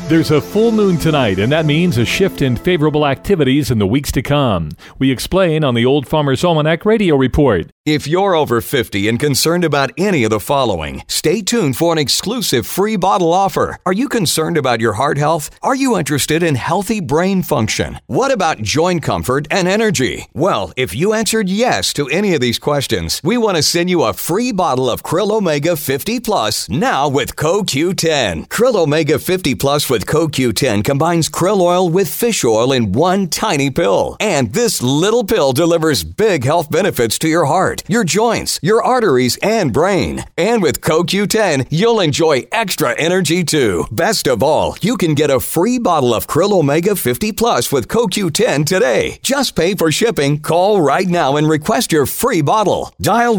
There's a full moon tonight, and that means a shift in favorable activities in the weeks to come. We explain on the Old Farmer's Almanac Radio Report. If you're over 50 and concerned about any of the following, stay tuned for an exclusive free bottle offer. Are you concerned about your heart health? Are you interested in healthy brain function? What about joint comfort and energy? Well, if you answered yes to any of these questions, we want to send you a free bottle of Krill Omega 50 Plus now with CoQ10. Krill Omega 50 Plus with CoQ10 combines krill oil with fish oil in one tiny pill. And this little pill delivers big health benefits to your heart, your joints, your arteries, and brain. And with CoQ10, you'll enjoy extra energy too. Best of all, you can get a free bottle of Krill Omega 50 Plus with CoQ10 today. Just pay for shipping. Call right now and request your free bottle. Dial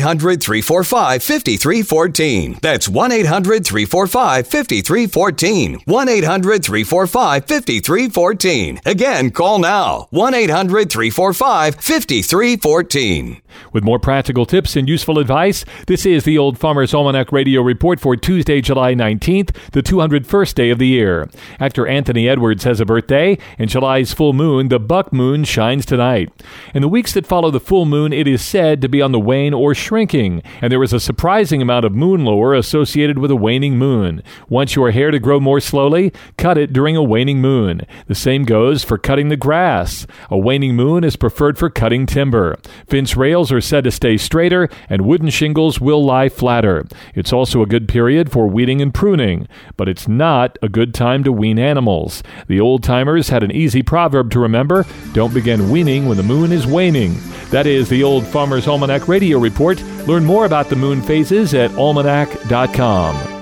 1-800-345-5314. That's 1-800-345-5314. 1-800-345-5314. Again, call now. 1-800-345-5314. With more practical tips and useful advice, this is the Old Farmer's Almanac Radio Report for Tuesday, July 19th, the 201st day of the year. Actor Anthony Edwards has a birthday, and July's full moon, the buck moon, shines tonight. In the weeks that follow the full moon, it is said to be on the wane or shrinking, and there is a surprising amount of moon lore associated with a waning moon. Want your hair to grow more slowly? Cut it during a waning moon. The same goes for cutting the grass. A waning moon is preferred for cutting timber. Fence rails are said to stay straighter, and wooden shingles will lie flatter. It's also a good period for weeding and pruning, but it's not a good time to wean animals. The old-timers had an easy proverb to remember: don't begin weaning when the moon is waning. That is the Old Farmer's Almanac Radio Report. Learn more about the moon phases at almanac.com.